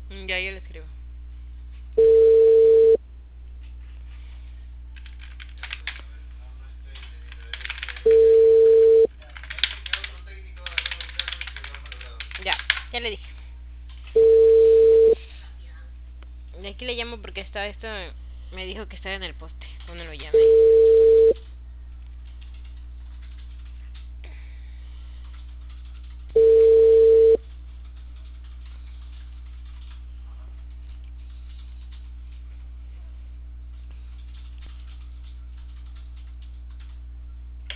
Ya, yo le escribo. Ya, ya le dije. De aquí le llamo porque está esto. Me dijo que estaba en el poste cuando lo llamé.